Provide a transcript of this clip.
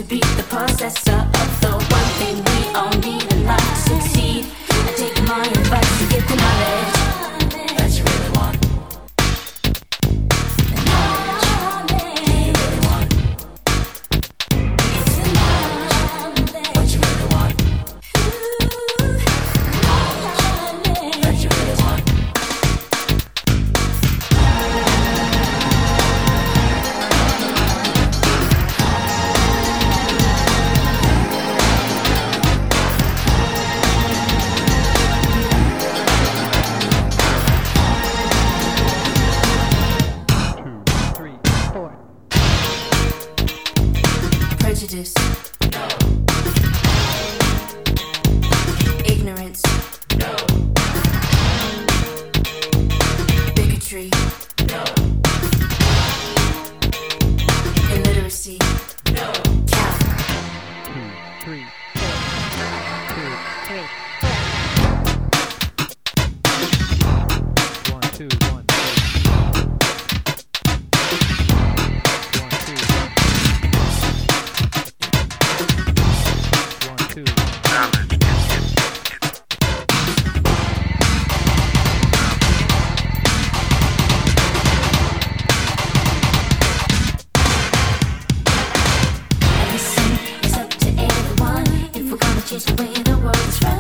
be the possessor of the one thing we all need in life to succeed. I take my advice to get the knowledge that you really want. The knowledge that you really want. It's the knowledge that you really want. Knowledge that you really want. Prejudice, no. Ignorance, no. Bigotry, no. Illiteracy, no. Count. 2, 3, 4. 1, 2, 1. Change the way the world is run.